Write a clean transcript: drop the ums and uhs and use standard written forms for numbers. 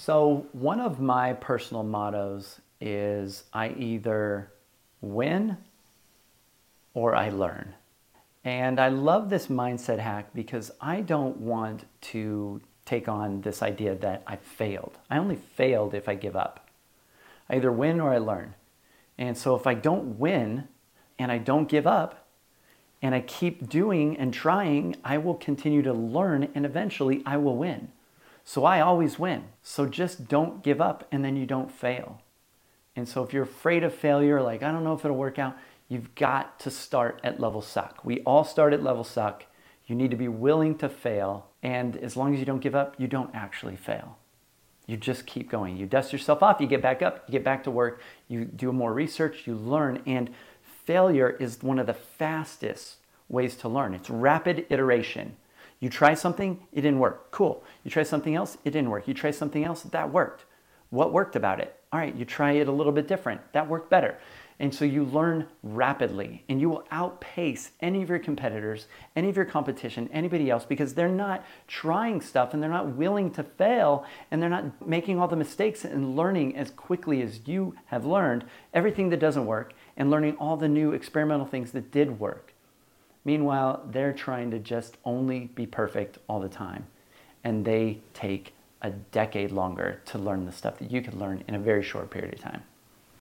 So, one of my personal mottos is I either win or I learn. And I love this mindset hack because I don't want to take on this idea that I failed. I only failed if I give up. I either win or I learn. And so if I don't win and I don't give up and I keep doing and trying, I will continue to learn and eventually I will win. So I always win. So just don't give up and then you don't fail. And so if you're afraid of failure, like I don't know if it'll work out, you've got to start at level suck. We all start at level suck. You need to be willing to fail. And as long as you don't give up, you don't actually fail. You just keep going. You dust yourself off, you get back up, you get back to work, you do more research, you learn. And failure is one of the fastest ways to learn. It's rapid iteration. You try something, it didn't work. Cool. You try something else, it didn't work. You try something else, that worked. What worked about it? All right, you try it a little bit different. That worked better. And so you learn rapidly and you will outpace any of your competitors, any of your competition, anybody else, because they're not trying stuff and they're not willing to fail and they're not making all the mistakes and learning as quickly as you have learned everything that doesn't work and learning all the new experimental things that did work. Meanwhile, they're trying to just only be perfect all the time. And they take a decade longer to learn the stuff that you can learn in a very short period of time.